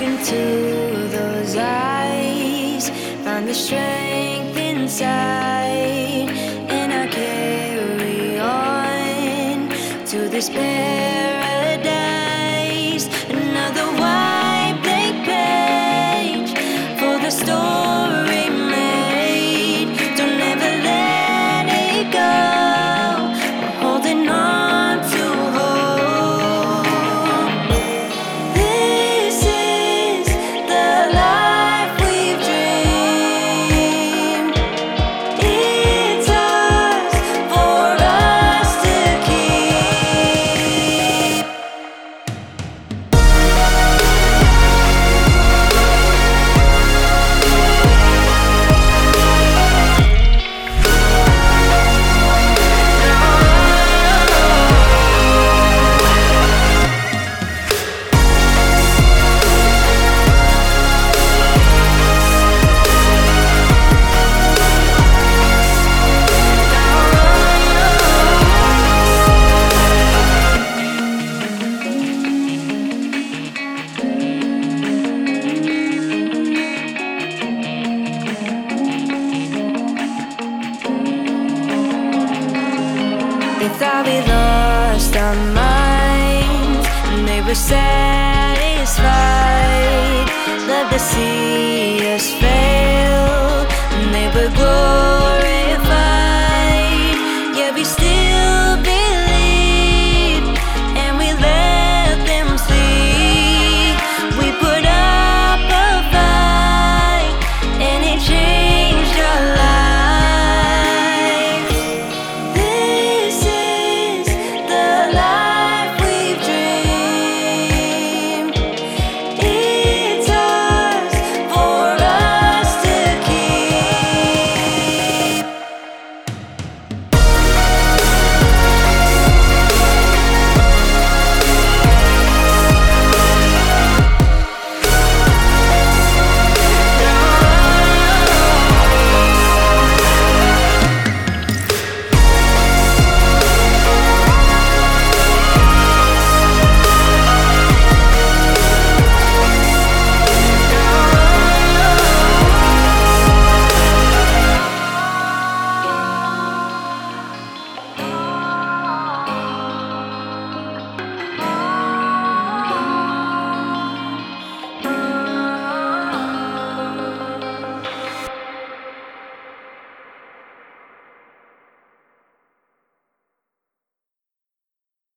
into those eyes, find the strength inside, and I carry on to this paradise. Another white blank page for the story made. Don't ever let it go. We're holding on to hope. This is the life we've dreamed. It's ours for us to keep. They thought we lost our minds, and they were satisfied. Love to see